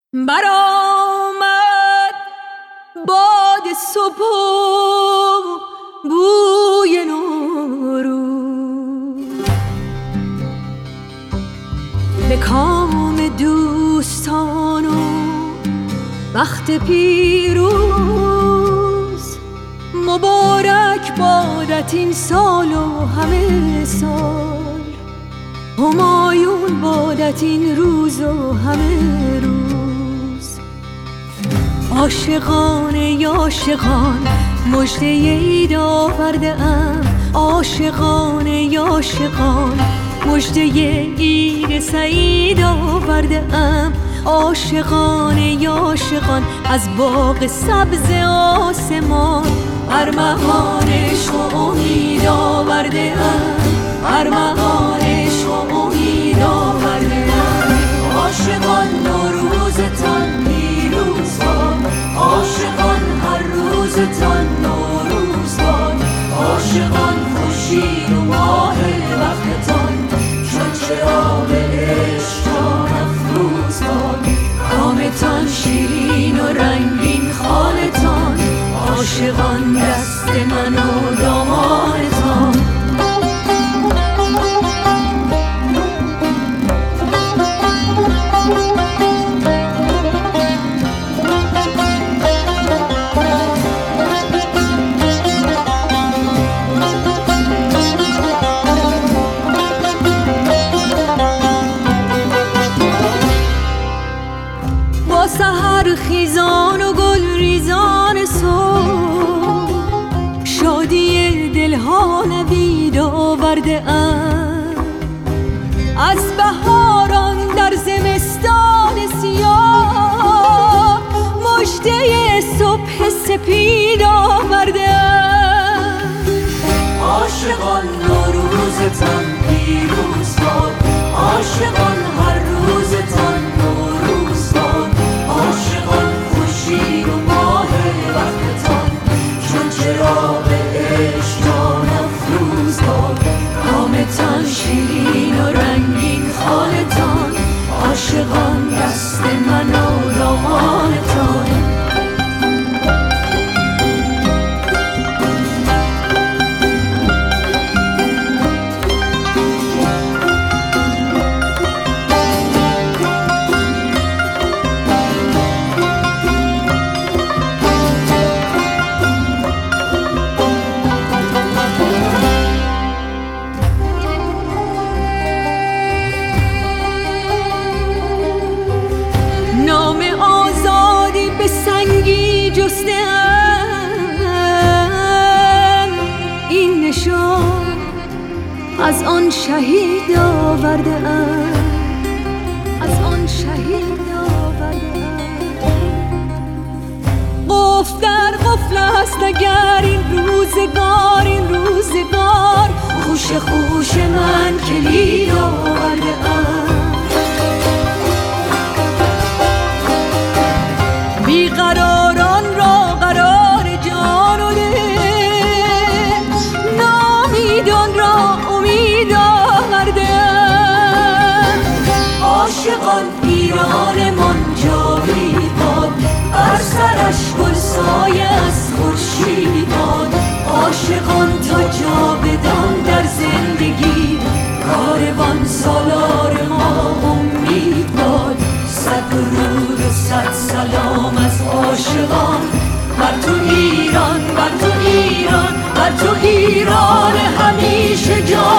برآمد باد صبح و بوی نوروز، به کام دوستان و بخت پیروز. مبارک بادت این سال و همه سال، همایون بادت این روز و همه روز. عاشقان عاشقان مژده عید آورده ام، عاشقان عاشقان مژده عید سعید آورده ام. عاشقان عاشقان از باغ سبز آسمان، ارمغان عشق و امید آورده ام، ارمغان عشق و امید آورده ام. عاشقان نوروزتان پیروز باد، عاشقان هر روزتان نوروز باد. عاشقان خورشید و ماه وقتتان چون چراغ عشق جان افروز باد. کامتان شیرین و رنگین خالتان، عاشقان دست من و دامانتان. سحر خیزان و گل ریزان صبح، شادی دلها نوید آورده ام. از بهاران در زمستان سیاه، مژده صبح سپید آورده ام. عاشقان نوروزتان پیروز باد، عاشقان هر روزتان نوروز باد. عاشقان خورشید و ماه وقتتان چون چراغ عشق جان افروز باد. کامتان شیرین و رنگین خالتان، عاشقان دست من و دامانتان. نام آزادی به سنگی جسته‌ام، این نشان از آن شهید آورده‌ام، از آن شهید آورده‌ام. قفل در قفل است اگر این روزگار، این روزگار خوش خوش من کلید آورده‌ام. بیقراران را قرار جان و دل، نامیدان را امید آورده‌ام. عاشقان ایرانمان جاوید باد، بر سرش گل سایه از خورشید باد. عاشقان تا جاودان در زندگی، کاروان سالار ما امید باد. صد درود و صد سلام از عاشقان بر تو ایران، بر تو ایران، بر تو ایران همیشه جان.